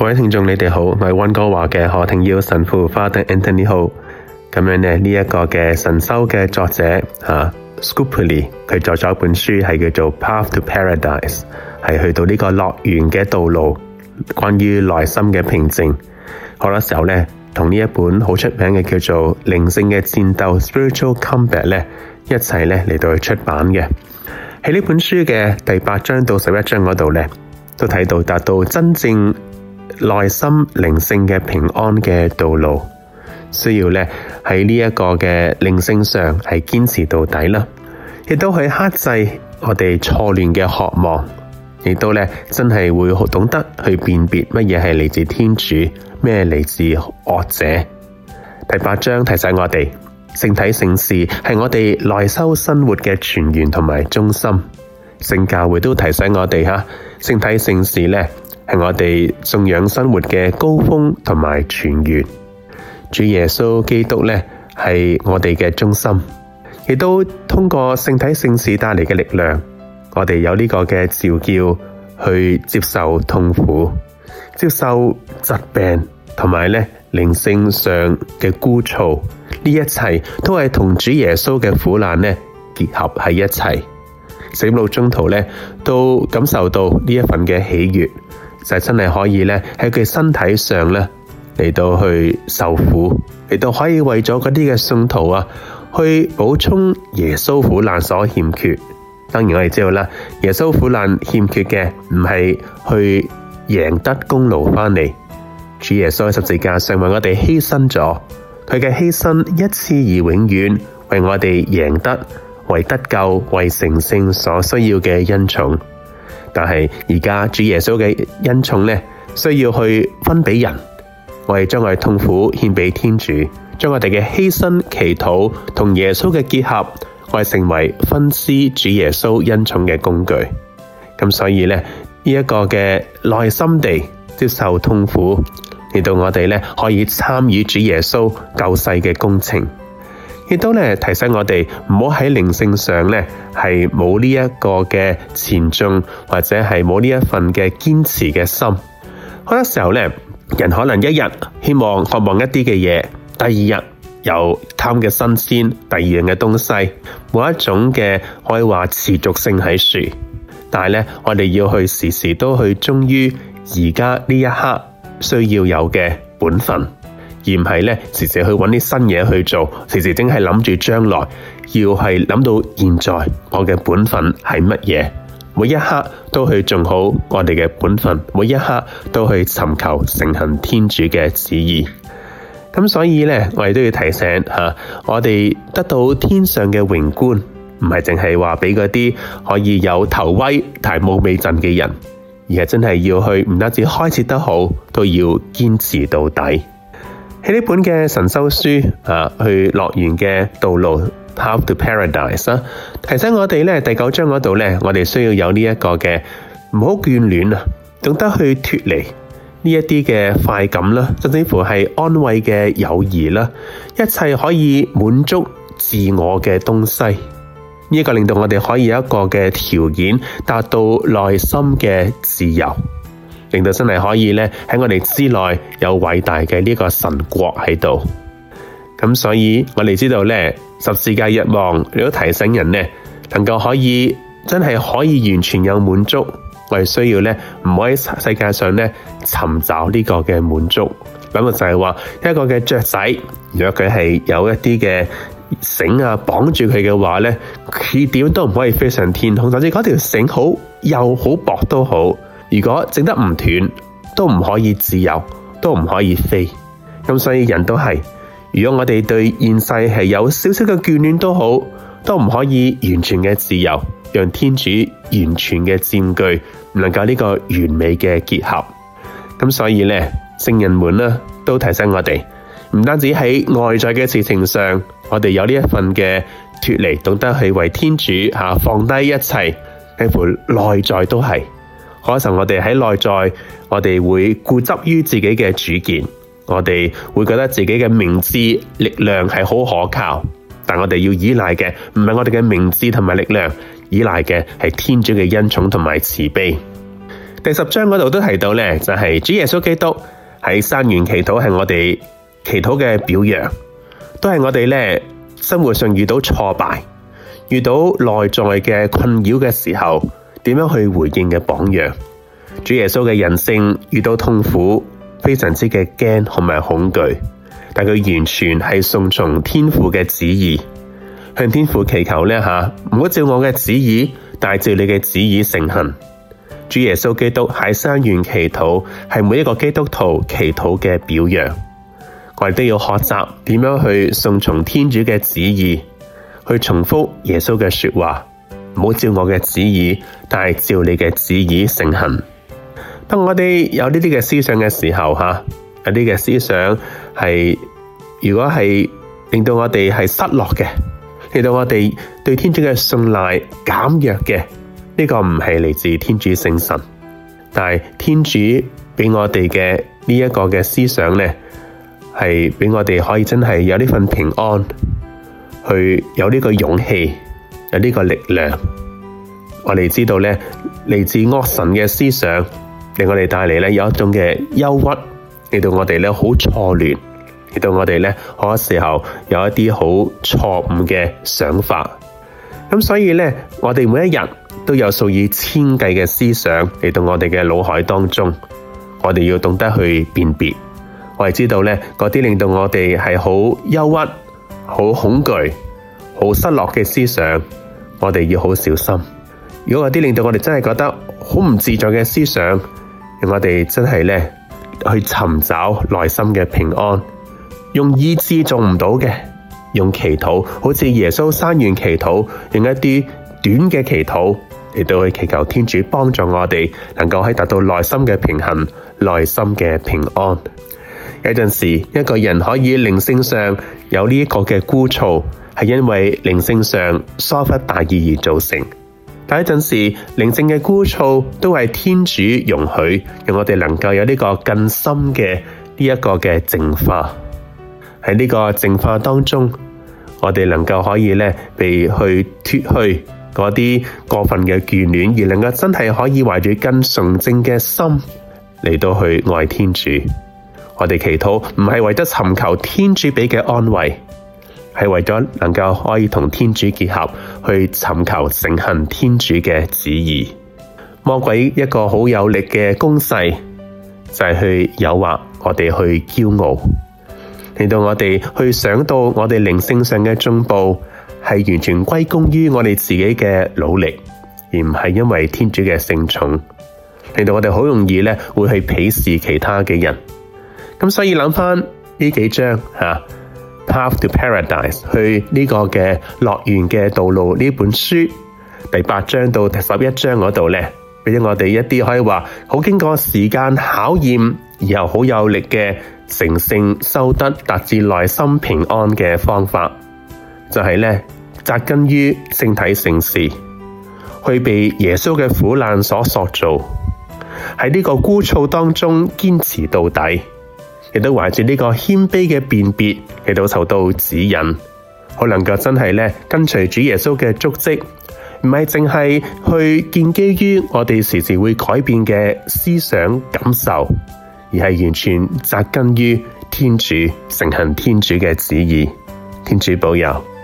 各位聽眾，你哋好，我係溫哥華嘅何庭耀神父 Father Anthony Ho。咁樣呢，呢一個嘅神修嘅作者Scupoli， 佢作咗一本書係叫做 Path to Paradise， 係去到呢個樂園嘅道路，關於內心嘅平靜。好多時候呢，同呢一本好出名嘅叫做靈性嘅戰鬥 Spiritual Combat 呢，一齊呢嚟到去出版嘅。喺呢本書嘅第8章到11章嗰度呢，都睇到達到真正內心靈性嘅平安嘅道路，需要咧喺呢一個嘅靈性上係堅持到底啦，亦都去克制我哋錯亂嘅渴望，亦都咧真係會好懂得去辨別乜嘢係嚟自天主，咩嚟自惡者。第8章提醒我哋，聖體聖事係我哋內修生活嘅泉源同埋中心。聖教會都提醒我哋聖體聖事咧係我哋信仰生活嘅高峰同埋泉源。主耶穌基督咧係我哋嘅中心，亦都通過聖體聖事帶嚟嘅力量，我哋有呢個嘅召叫去接受痛苦、接受疾病同埋咧靈性上嘅枯燥，呢一切都係同主耶穌嘅苦難咧結合喺一齊。死路中途咧都感受到呢一份嘅喜悅，就真係可以咧喺佢身體上咧嚟到去受苦，嚟到可以為咗嗰啲嘅信徒去補充耶穌苦難所欠缺。當然我哋知道啦，耶穌苦難欠缺嘅唔係去贏得功勞翻嚟，主耶穌喺十字架上為我哋犧牲咗，佢嘅犧牲一次而永遠為我哋贏得為得救、為成聖所需要嘅恩寵。但係而家主耶穌嘅恩寵呢，需要去分俾人，我哋將我哋痛苦獻俾天主，將我哋嘅犧牲祈禱同耶穌嘅結合，我哋成為分施主耶穌恩寵嘅工具。咁所以呢，呢一個嘅內心地接受痛苦，令到我哋呢可以參與主耶穌救世嘅工程。亦都咧提醒我哋唔好喺靈性上咧係冇呢一個嘅前進，或者係冇呢一份嘅堅持嘅心。好多時候咧，人可能一日希望渴望一啲嘅嘢，第二日又貪嘅新鮮，第二樣嘅東西，冇一種嘅可以話持續性喺樹。但係咧，我哋要去時時都去忠於而家呢一刻需要有嘅本分。而唔係咧，時時去揾啲新嘢去做，時時淨係諗住將來，要係諗到現在我嘅本分係乜嘢，每一刻都去做好我哋嘅本分，每一刻都去尋求承行天主嘅旨意。咁所以咧，我哋都要提醒我哋得到天上嘅榮冠，唔係淨係話俾嗰啲可以有頭威但係冇尾陣嘅人，而係真係要去唔單止開始得好，都要堅持到底。喺呢本嘅神修書去樂園嘅道路 Path to Paradise 提醒我哋咧，第9章嗰度咧，我哋需要有呢一個嘅唔好眷戀懂得去脫離呢一啲嘅快感啦，甚至乎係安慰嘅友誼啦，一切可以滿足自我嘅東西，呢一個令到我哋可以有一個嘅條件達到內心嘅自由，令到真係可以咧喺我哋之內有偉大嘅呢個神國喺度。咁所以我哋知道咧，十字架日望亦都提醒人咧，能夠可以真係可以完全有滿足，我哋需要咧唔可以喺世界上咧尋找呢個嘅滿足。咁就係話一個嘅雀仔，如果佢係有一啲嘅繩綁住佢嘅話咧，佢點都唔可以飛上天空，甚至嗰條繩好幼好薄都好，如果整得唔斷，都唔可以自由，都唔可以飛。咁所以人都係，如果我哋對現世係有少少嘅眷戀都好，都唔可以完全嘅自由，讓天主完全嘅佔據，唔能夠呢個完美嘅結合。咁所以呢，聖人們呢都提醒我哋，唔單止喺外在嘅事情上，我哋有呢一份嘅脫離，懂得去為天主放低一切，幾乎內在都係。可能我哋喺內在，我哋會固執於自己嘅主見，我哋會覺得自己嘅明智力量係好可靠，但我哋要依賴嘅唔係我哋嘅明智同埋力量，依賴嘅係天主嘅恩寵同埋慈悲。 第10章嗰度都提到咧，就係主耶穌基督喺山園祈禱，係我哋祈禱嘅表揚，都係我哋咧生活上遇到挫敗、遇到內在嘅困擾嘅時候，點樣去回應嘅榜樣。主耶穌嘅人性遇到痛苦，非常之嘅驚同埋恐懼，但佢完全係順從天父嘅旨意，向天父祈求咧唔好照我嘅旨意，但係照你嘅旨意成行。主耶穌基督喺山園祈禱，係每一個基督徒祈禱嘅表揚。我哋都要學習點樣去順從天主嘅旨意，去重複耶穌嘅說話，唔好照我嘅旨意，但係照你嘅旨意成行。當我哋有呢啲嘅思想嘅時候，有啲嘅思想係如果係令到我哋係失落嘅，令到我哋對天主嘅信賴減弱嘅，呢個唔係嚟自天主聖神，但係天主俾我哋嘅呢一個嘅思想咧，係俾我哋可以真係有呢份平安，去有呢個勇氣，有呢個力量。我哋知道咧，嚟自惡神嘅思想，令我哋帶嚟咧有一種嘅憂鬱，令到我哋咧好錯亂，令到我哋咧好多時候有一啲好錯誤嘅想法。咁所以咧，我哋每一日都有數以千計嘅思想嚟到我哋嘅腦海當中，我哋要懂得去辨別。我哋知道咧，嗰啲令到我哋係好憂鬱、好恐懼、好失落嘅思想，我哋要好小心。如果嗰啲令到我哋真係覺得好唔自在嘅思想，讓我哋真係咧去尋找內心嘅平安，用意志做唔到嘅，用祈禱，好似耶穌山園祈禱，用一啲短嘅祈禱嚟到去祈求天主幫助我哋，能夠喺達到內心嘅平衡、內心嘅平安。有陣時，一個人可以靈性上有呢一個嘅枯燥，係因為靈性上疏忽大意而造成。但有陣時，靈性嘅枯燥都係天主容許，讓我哋能夠有呢個更深嘅呢一個嘅淨化。喺呢個淨化當中，我哋能夠可以咧被去脫去嗰啲過分嘅眷戀，而能夠真係可以懷住更純正嘅心嚟到去愛天主。我哋祈禱唔係為咗尋求天主俾嘅安慰，係為咗能夠可以同天主結合，去尋求承行天主嘅旨意。魔鬼一個好有力嘅攻勢，就係去誘惑我哋去驕傲，令到我哋去想到我哋靈性上嘅進步係完全歸功於我哋自己嘅努力，而唔係因為天主嘅聖寵，令到我哋好容易咧會去鄙視其他嘅人。咁所以諗翻呢幾章Path to Paradise 去呢個嘅樂園嘅道路呢本書第8章到第11章嗰度咧，俾咗我哋一啲可以話好經過時間考驗而又好有力嘅成聖修德達至內心平安嘅方法，就係咧扎根於聖體聖事，去被耶穌嘅苦難所塑造，喺呢個枯燥當中堅持到底，亦都懷住呢個謙卑嘅辨別嚟到受到指引，好能夠真係咧跟隨主耶穌嘅足跡，唔係淨係去建基於我哋時時會改變嘅思想感受，而係完全扎根於天主，承行天主嘅旨意。天主保佑。